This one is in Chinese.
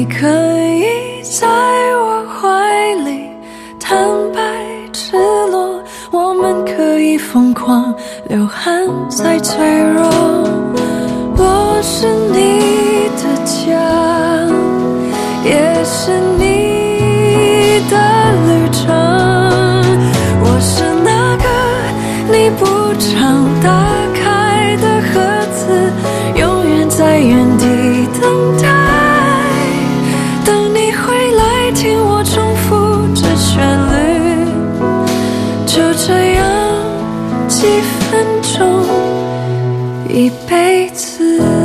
你可以在我怀里坦白赤裸，我们可以疯狂流汗再脆弱。我是你的家，也是你的旅程。我是那个你不常打开的盒子，永远在原地等待，等你回来听我重复着旋律。就这样几分钟，一辈子。